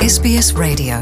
SBS Radio.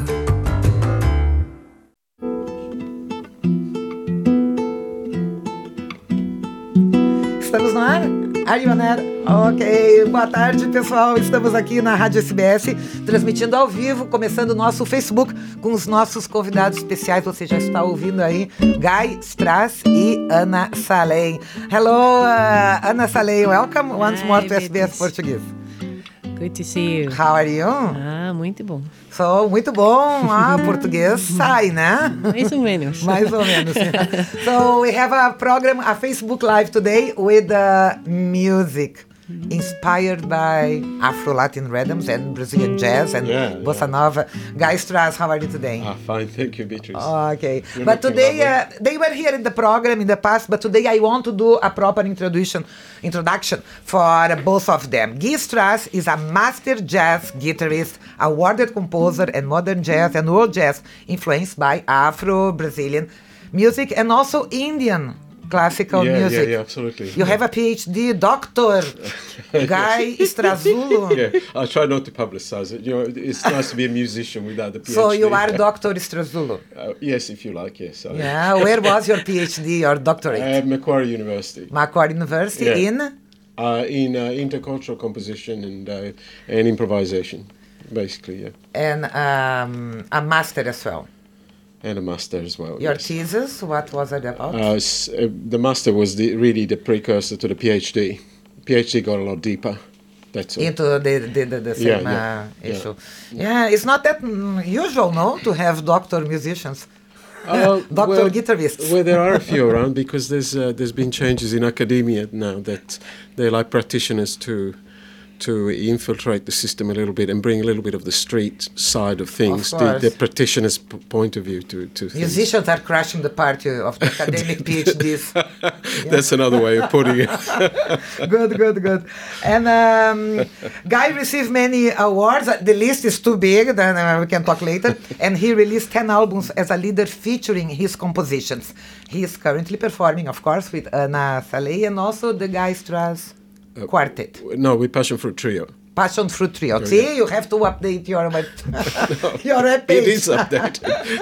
Estamos no ar? Are you on air? Ok, boa tarde pessoal, estamos aqui na Rádio SBS, transmitindo ao vivo, começando o nosso Facebook com os nossos convidados especiais. Você já está ouvindo aí Guy Strass e Ana Salem. Hello, Ana Salem, welcome once more to SBS Português. Good to see you. How are you? Muito bom. So, muito bom. Português sai, né? Mais ou menos. Mais ou menos. So, we have a program, a Facebook Live today with music inspired by Afro-Latin rhythms and Brazilian jazz and bossa nova. Guy Strass, how are you today? Fine, thank you, Beatrice. Okay. But today, they were here in the program in the past, but today I want to do a proper introduction for both of them. Guy Strass is a master jazz guitarist, awarded composer, and modern jazz and world jazz influenced by Afro-Brazilian music and also Indian classical music. Yeah, absolutely. You have a PhD, Dr. Guy Strazulo. Yeah, I try not to publicize it. You know, it's nice to be a musician without the PhD. So you are Dr. Strazulo? Yes, if you like, yes. Yeah, where was your PhD or doctorate? At Macquarie University. Macquarie University in? In intercultural composition and improvisation, basically, yeah. And a master as well? And a master as well. Your yes. thesis, what was it about? The master was really the precursor to the PhD. PhD got a lot deeper. That's all. Into the same issue. Yeah, it's not that usual, no, to have doctor musicians. Doctor guitarists. Well, there are a few around because there's been changes in academia now that they like practitioners to infiltrate the system a little bit and bring a little bit of the street side of things, the practitioner's point of view to things. Musicians are crashing the party of the academic PhDs. That's another way of putting it. Good. And Guy received many awards. The list is too big, then we can talk later. And he released 10 albums as a leader featuring his compositions. He is currently performing, of course, with Ana Salem and also the Guy Strass Quartet. No, with Passion Fruit Trio. Passion Fruit Trio. See, you have to update your web page. It is updated.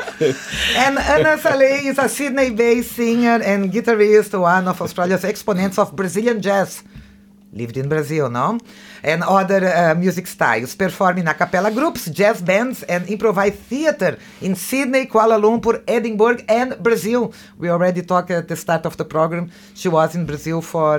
And Ana Salem is a Sydney-based singer and guitarist, one of Australia's exponents of Brazilian jazz. Lived in Brazil, no? And other music styles, performing a cappella groups, jazz bands, and improvised theater in Sydney, Kuala Lumpur, Edinburgh, and Brazil. We already talked at the start of the program. She was in Brazil for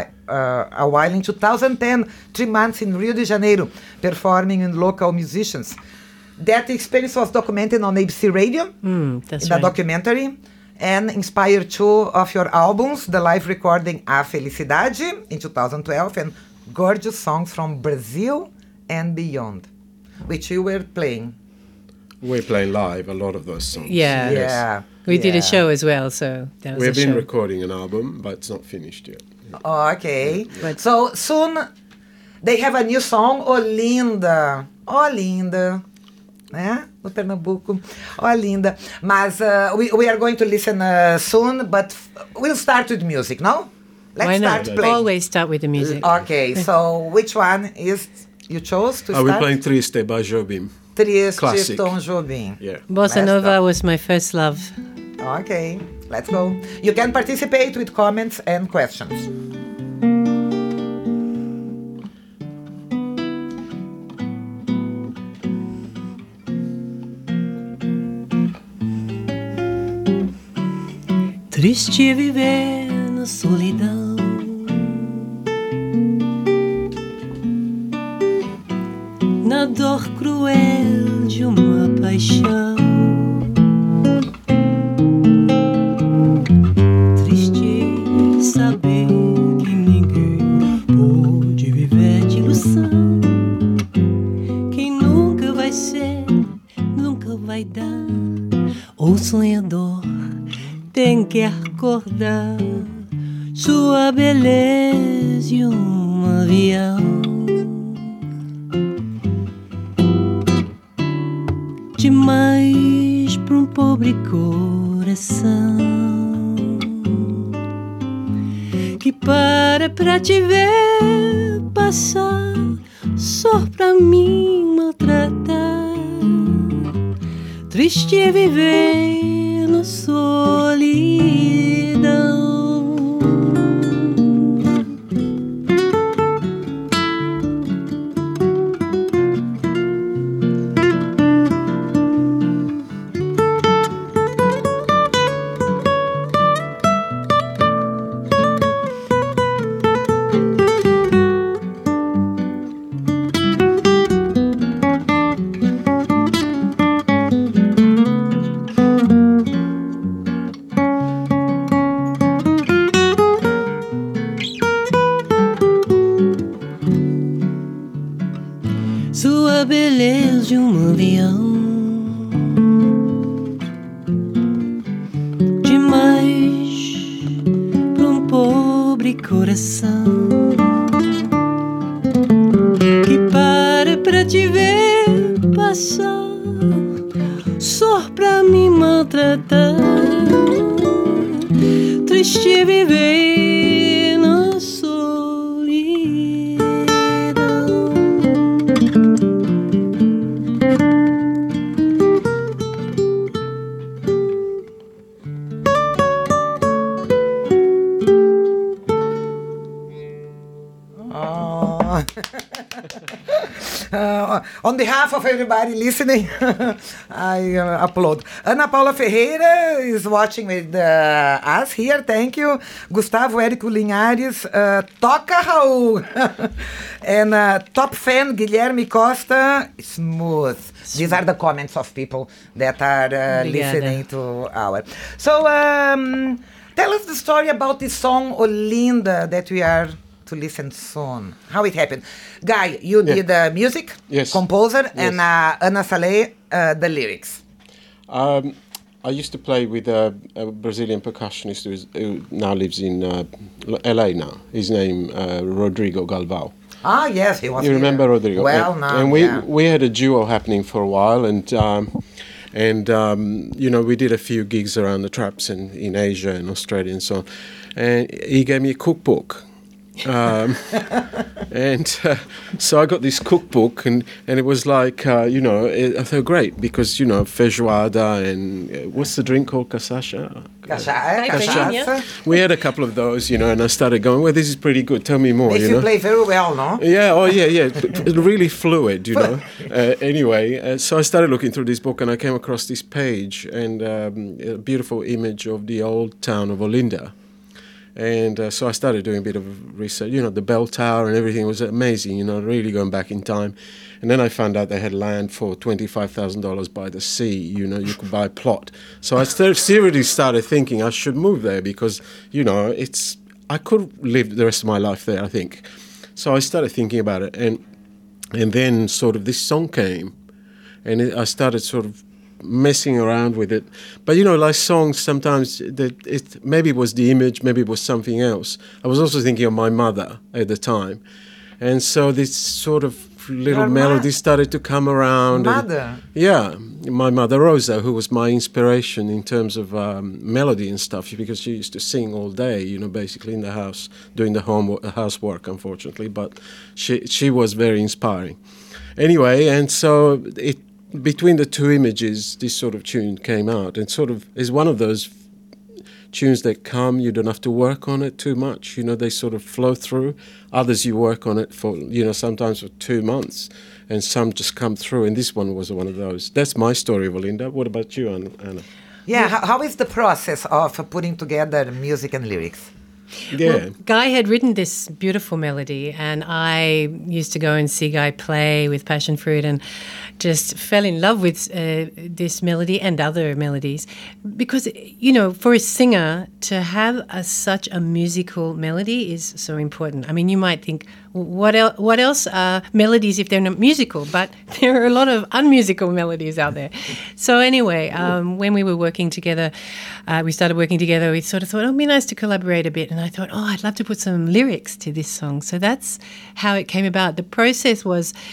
a while. In 2010, 3 months in Rio de Janeiro, performing in local musicians. That experience was documented on ABC Radio, that's in a documentary, and inspired 2 of your albums, the live recording A Felicidade in 2012 and Gorgeous Songs from Brazil and Beyond, which you were playing. We're playing live a lot of those songs. Yeah. We did a show as well, so that was We've been show. recording an album, but it's not finished yet. Oh, okay. So soon they have a new song, Olinda. Olinda. Né? No Pernambuco. Oh, linda. Mas we are going to listen soon, but we'll start with music, no? Let's start playing. Always start with the music. Okay, so which one is you chose to start? We're playing Triste by Jobim. Triste, Classic. Tom Jobim. Yeah. Bossa Nova was my first love. Okay, let's go. You can participate with comments and questions. Triste viver na solidão, na dor cruel de uma paixão. Triste saber que ninguém pôde viver de ilusão. Quem nunca vai ser, nunca vai dar. O sonhador tem que acordar sua beleza e um avião. Demais para um pobre coração que para te ver passar só pra mim maltratar. triste é viver na solidão. Sua beleza de avião, demais para pobre coração que para te ver passar, só pra me maltratar. Triste viver na solidão. On behalf of everybody listening, I applaud. Ana Paula Ferreira is watching with us here. Thank you. Gustavo Érico Linhares. Toca, Raul. And top fan, Guilherme Costa. Smooth. These are the comments of people that are listening to our. So, tell us the story about this song, Olinda, that we are to listen soon. How it happened. Guy, you did the music, composer, and Ana Saleh, the lyrics. I used to play with a Brazilian percussionist who now lives in LA now. His name, Rodrigo Galvão. Ah, yes, he was. You remember Rodrigo? Well, now, and we had a duo happening for a while, and you know, we did a few gigs around the traps in Asia and Australia and so on. And he gave me a cookbook. And so I got this cookbook, and it was like, you know, I thought great because, you know, feijoada and what's the drink called? Cachaça? Cachaça. We had a couple of those, you know, and I started going, well, this is pretty good. Tell me more. Makes you play very well, no? Yeah, oh yeah. Really fluid, you know. Anyway, so I started looking through this book, and I came across this page and a beautiful image of the old town of Olinda. And so I started doing a bit of research, you know, the bell tower and everything was amazing, you know, really going back in time. And then I found out they had land for $25,000 by the sea, you know, you could buy a plot. So I seriously started thinking I should move there because, you know, I could live the rest of my life there, I think. So I started thinking about it. And then sort of this song came, and I started sort of messing around with it. But you know, like songs, sometimes maybe it was the image, maybe it was something else. I was also thinking of my mother at the time, and so this sort of little melody started to come around. Mother? Yeah, my mother Rosa, who was my inspiration in terms of melody and stuff, because she used to sing all day, you know, basically in the house, doing the housework, unfortunately, but she was very inspiring. Anyway, and so between the two images, this sort of tune came out, and sort of is one of those tunes that come, you don't have to work on it too much, you know, they sort of flow through. Others you work on it for, you know, sometimes for 2 months, and some just come through, and this one was one of those. That's my story, Olinda. What about you, Anna? Yeah, how is the process of putting together music and lyrics? Yeah. Well, Guy had written this beautiful melody, and I used to go and see Guy play with Passion Fruit and just fell in love with this melody and other melodies because, you know, for a singer to have such a musical melody is so important. I mean, you might think, what else are melodies if they're not musical? But there are a lot of unmusical melodies out there. So anyway, when we were working together, we started working together, we sort of thought, oh, it'd be nice to collaborate a bit. And I thought, oh, I'd love to put some lyrics to this song. So that's how it came about. The process was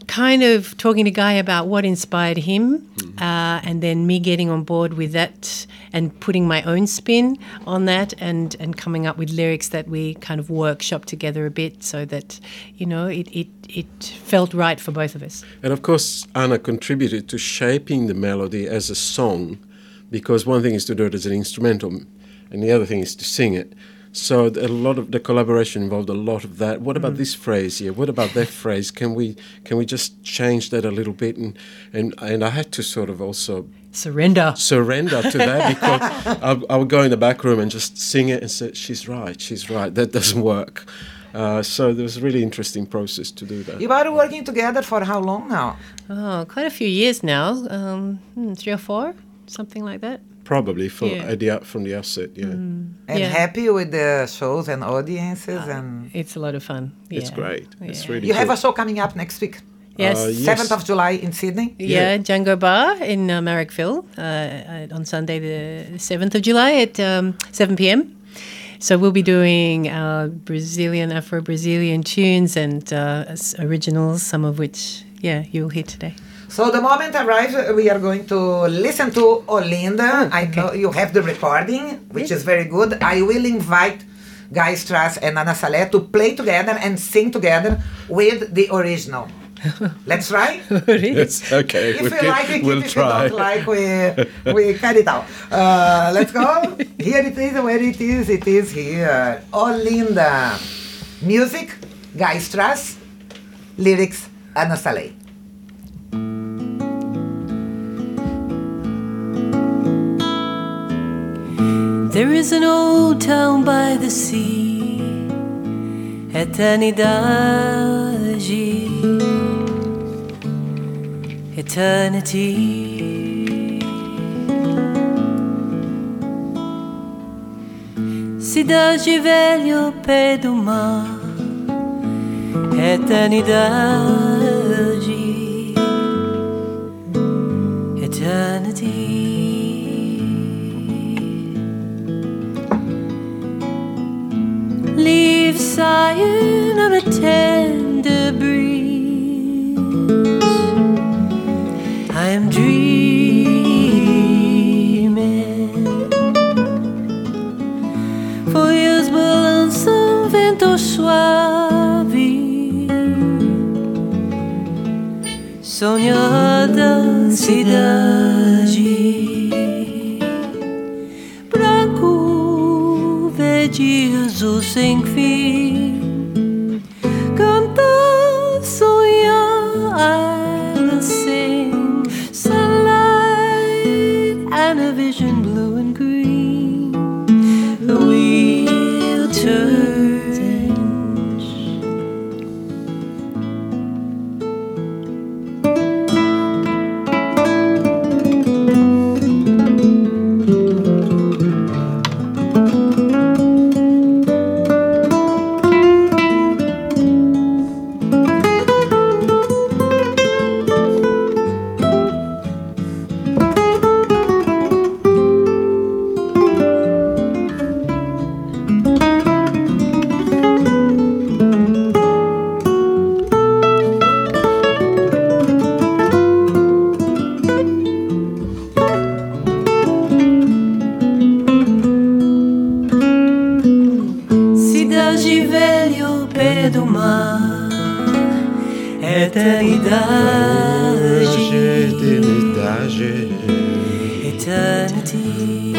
kind of talking to Guy about what inspired him, and then me getting on board with that and putting my own spin on that, and coming up with lyrics that we kind of workshop together a bit, so that, you know, it felt right for both of us. And of course, Anna contributed to shaping the melody as a song, because one thing is to do it as an instrumental, and the other thing is to sing it. So a lot of the collaboration involved a lot of that. What about this phrase here? What about that phrase? Can we just change that a little bit? And I had to sort of also surrender to that, because I would go in the back room and just sing it and say, she's right, that doesn't work. So there was a really interesting process to do that. You are working together for how long now? Oh, quite a few years now, 3 or 4, something like that. Probably from the outset, yeah. And Yeah. happy with the shows and audiences, and It's a lot of fun. It's Yeah. great. It's Yeah. really you have cool. a show coming up next week, Yes. 7th of July in Sydney. Yeah, Django Bar in Marrickville on Sunday, the 7th of July at 7 p.m. So we'll be doing Afro-Brazilian tunes and originals, some of which, you'll hear today. So the moment arrives, we are going to listen to Olinda. I know you have the recording, which is very good. I will invite Guy Strass and Ana Salé to play together and sing together with the original. Let's try? Yes, okay. If you like, we keep. We'll If try. you don't like, we cut it out. Let's go. Here it is, where it is. It is here. Olinda. Music, Guy Strass. Lyrics, Ana Salé. There is an old town by the sea, eternidade, eternity. Cidade velha ao pé do mar, eternidade, eternity. Leaves sighing on a tender breeze. I am dreaming. Folhas balançam, vento suave. Sonhada cidade. Branco, verde, azul sem fim. Cantar, sonhar, I will sing. Sunlight and a vision blue and green. The wheel turns. Cidade velha ao pé do mar, eternidade, eternity.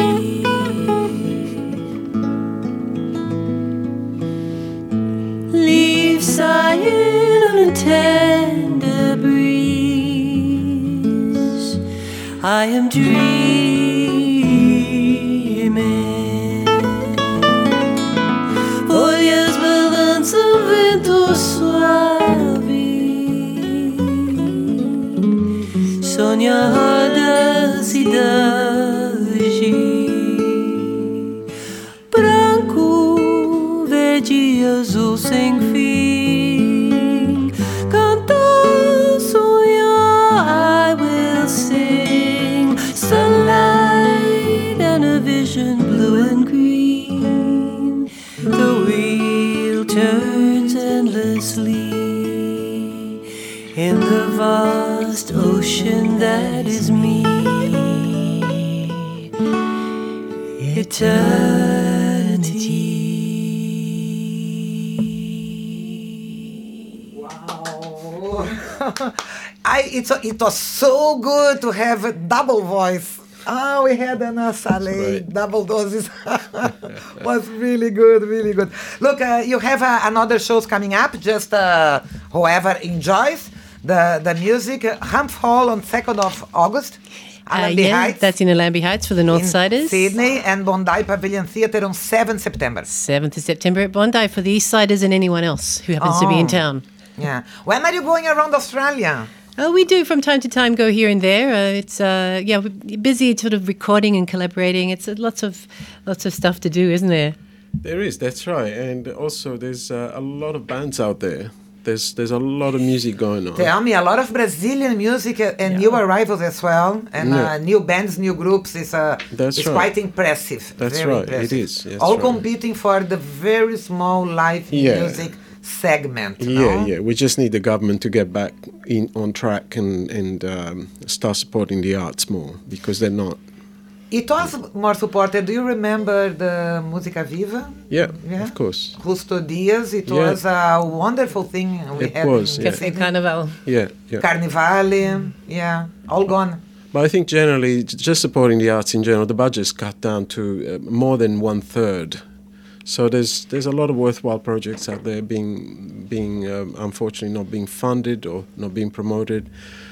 Leaves sighing on a tender breeze. I am dreaming. Folhas balançam, vento suave. Sonhada cidade. Branco, verde, azul sem fim. Cantar, sonhar, I will sing. Sunlight and a vision blue and green. The wheel turns endlessly in the and that is me. Eternity. Wow. It was so good to have a double voice. Oh, we had Ana Saleh, Right. double doses. Was really good, really good. Look, you have another shows coming up. Just whoever enjoys the music. Humph Hall on 2nd of August. Allenby Heights. That's in Allenby Heights for the in Northsiders. Sydney, and Bondi Pavilion Theatre on 7th September. 7th of September at Bondi for the Eastsiders and anyone else who happens to be in Oh. town. Yeah. When are you going around Australia? Oh, we do from time to time go here and there. We're busy sort of recording and collaborating. It's lots of stuff to do, isn't there? There is, that's right. And also there's a lot of bands out there. There's a lot of music going on. Tell me, a lot of Brazilian music and new arrivals as well, and Yeah. new bands, new groups. It's That's it's right. quite impressive. That's very right, impressive. it is, that's All right. competing for the very small live Yeah. music segment. Yeah, no? yeah. We just need the government to get back on track and start supporting the arts more, because they're not. It was more supported. Do you remember the Música Viva? Yeah, Yeah. of course. Custo Dias. It Yeah. was a wonderful thing we It had was, in yeah. Café Sydney. Carnival. Yeah, yeah. Carnivale, yeah, all gone. But I think generally, just supporting the arts in general, the budget's cut down to more than 1/3. So there's a lot of worthwhile projects out there being unfortunately not being funded or not being promoted.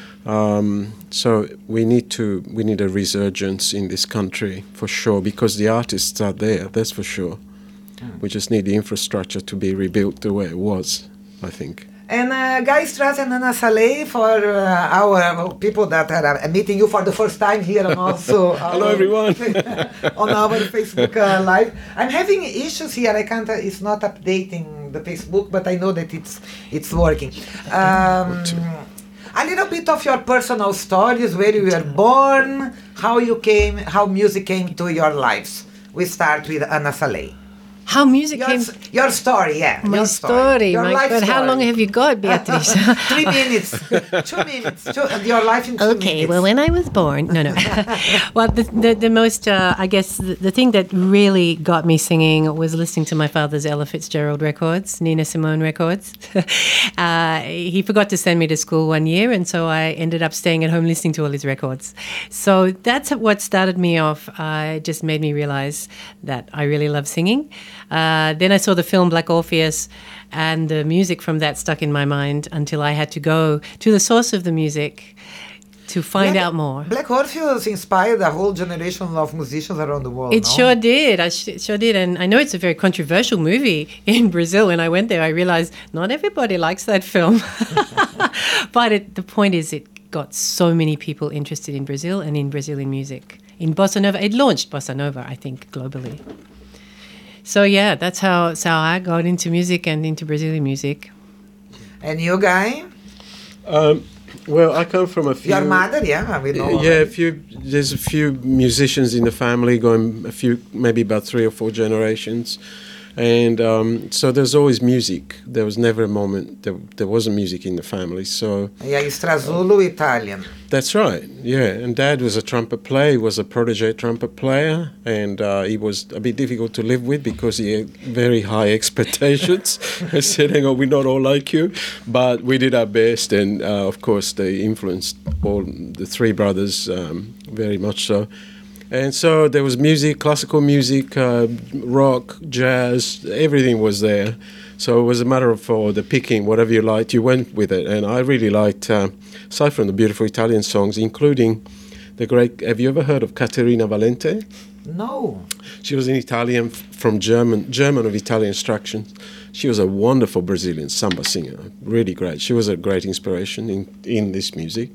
So we need a resurgence in this country for sure, because the artists are there. That's for sure. We just need the infrastructure to be rebuilt the way it was, I think. And Guy Strass and Ana Saleh, for our people that are meeting you for the first time here, and also Hello, everyone. on our Facebook Live. I'm having issues here. I can't. It's not updating the Facebook, but I know that it's working. A little bit of your personal stories, where you were born, how music came to your lives. We start with Ana Saleh. How music came... Your story, yeah. My your story, Your my life God. How story. long have you got, Beatrice? 3 minutes. 2 minutes. Your life in 2 minutes. Okay, well, when I was born, no. Well, the most, I guess, the thing that really got me singing was listening to my father's Ella Fitzgerald records, Nina Simone records. He forgot to send me to school one year, and so I ended up staying at home listening to all his records. So that's what started me off. It just made me realize that I really love singing. Then I saw the film Black Orpheus, and the music from that stuck in my mind until I had to go to the source of the music to find out more. Black Orpheus inspired a whole generation of musicians around the world. It no? sure did. It sure did. And I know it's a very controversial movie in Brazil. When I went there, I realized not everybody likes that film. But the point is, it got so many people interested in Brazil and in Brazilian music. In Bossa Nova, it launched Bossa Nova, I think, globally. So yeah, that's how I got into music and into Brazilian music. And you, Guy? Well, I come from a few. Your mother, yeah, we know. Yeah, there's a few musicians in the family, going maybe about 3 or 4 generations, and so there's always music. There was never a moment there wasn't music in the family. So Yeah, Strasulu, Italian. that's right. Yeah, and Dad was a trumpet player. He was a protege trumpet player, and he was a bit difficult to live with because he had very high expectations. I said, "Hang on, we're not all like you," but we did our best, and of course, they influenced all the 3 brothers very much so. And so there was music, classical music, rock, jazz, everything was there. So it was a matter of for the picking, whatever you liked, you went with it. And I really liked, aside from the beautiful Italian songs, including the great, have you ever heard of Caterina Valente? No. She was an Italian from German of Italian extraction. She was a wonderful Brazilian samba singer, really great. She was a great inspiration in this music.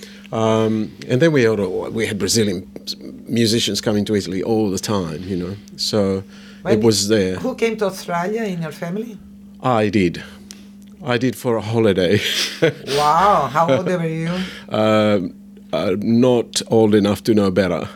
And then we had Brazilian musicians coming to Italy all the time, you know. So it was there. Who came to Australia in your family? I did for a holiday. Wow, how old were you? Not old enough to know better.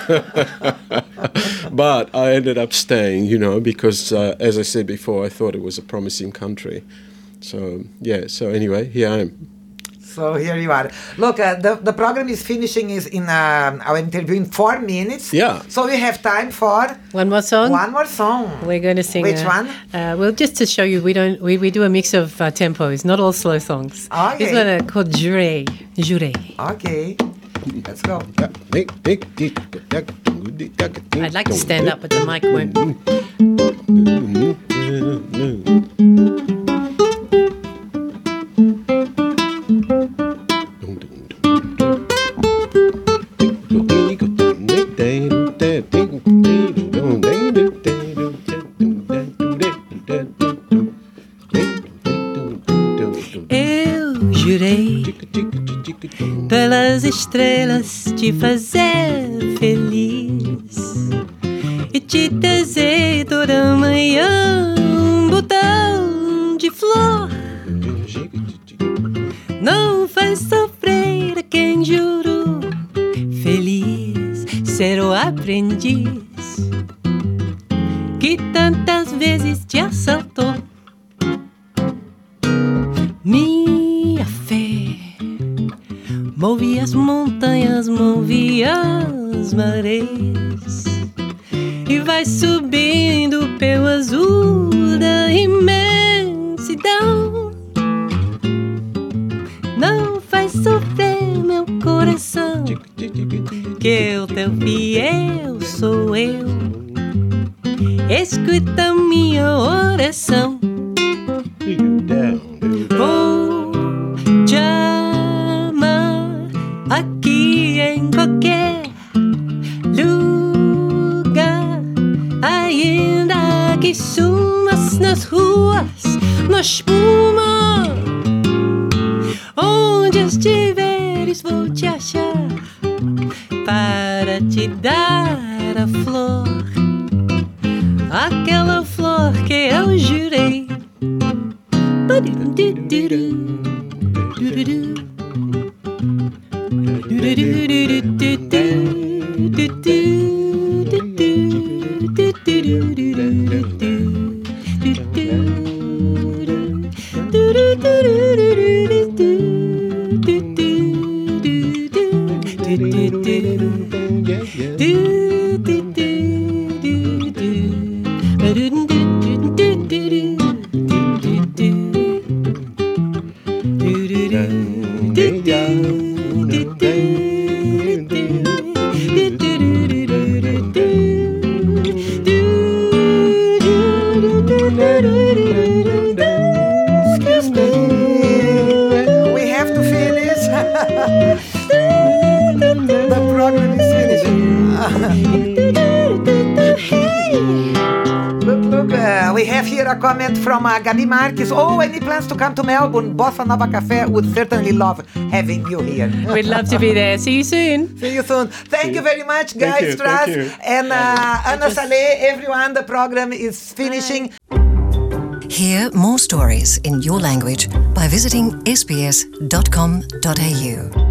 But I ended up staying, you know, because as I said before, I thought it was a promising country. So, yeah, so anyway, here I am. So here you are. Look, the program is finishing in our interview in 4 minutes. Yeah. So we have time for One more song. one more song. We're going to sing. Which one? Well, just to show you, we do a mix of tempos, not all slow songs. Okay. This one called Juré. Juré. Okay. Let's go. I'd like to stand up, but the mic won't. Eu jurei pelas estrelas te fazer feliz e te desejei toda manhã um botão de flor. Não faz sofrer a quem jurou feliz ser o aprendiz que tantas vezes te assaltou. Minha fé move as montanhas, move as marés e vai subindo pelo azul da imensidão. Não faz sofrer meu coração, que o teu fiel sou eu. Escuta minha oração. Vou te amar aqui em qualquer lugar, ainda que sumas nas ruas, na espuma. Onde estiveres vou te achar para te dar a flor, aquela flor que eu jurei. Excuse me. We have to finish. The program is finishing. Look, we have here a comment from Gabi Marques. Oh, any plans to come to Melbourne? Bossa Nova Café would certainly love having you here. We'd love to be there. See you soon. See you soon. Thank you very much, Guy Thank you, Strass thank you. and Anna Saleh. Everyone, the program is finishing. Hear more stories in your language by visiting sbs.com.au.